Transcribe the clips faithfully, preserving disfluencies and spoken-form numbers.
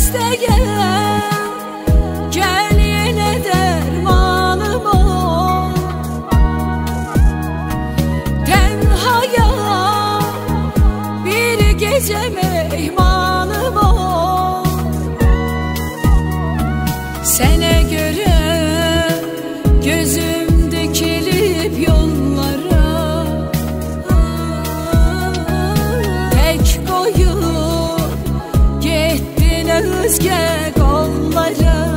gel, gel yine dermanım ol. Tenhaya bir gece mehmanım ol. Sana göre gözüm dikilip yollara, tek koyup gittin özge kollara.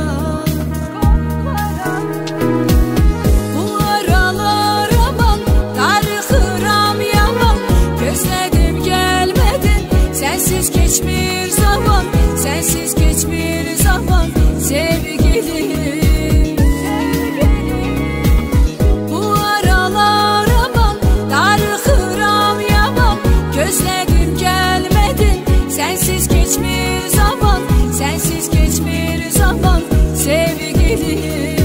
Bu aralar aman darıxıram yaman, gözledim gelmedin, sensiz geçmir zaman, sensiz geçmir zaman sevgilim. Bu aralar aman darıxıram yaman, gözledim gelmedin, sensiz geçmir zaman, sensiz geçmir zaman sevgilim.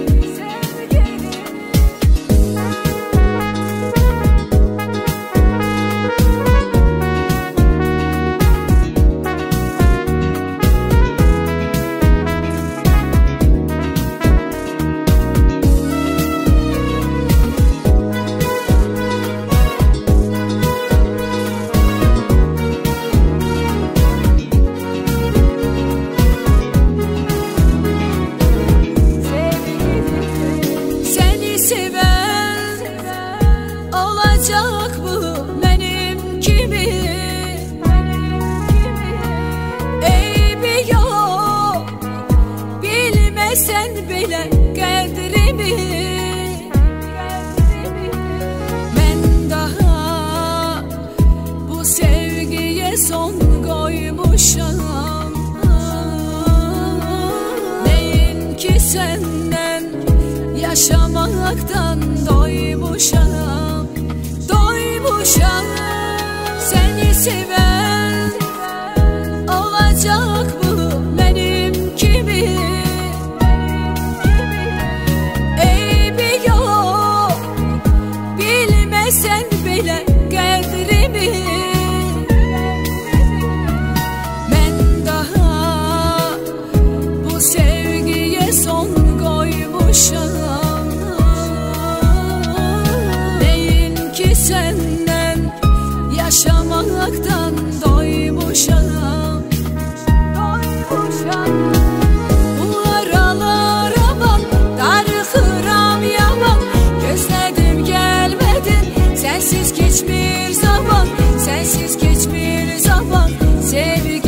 Seven olacak mı benim gibi? Eybi yok, bilmesen bile kadrimi. Ben daha bu sevgiye son koymuşam. Neyin ki senden yaşamaktan doymuşam, doymuşam. Seni seven olacak mı benim gibi? Eybi yok, bilmesen bile kadrimi. Ben daha bu sevgiye son koymuşam. Senden yaşamaktan doymuşam, doymuşam. Bu aralar aman darıxıram yaman, gözledim gelmedin, sensiz geçmir zaman, sensiz geçmir zaman sevgilim.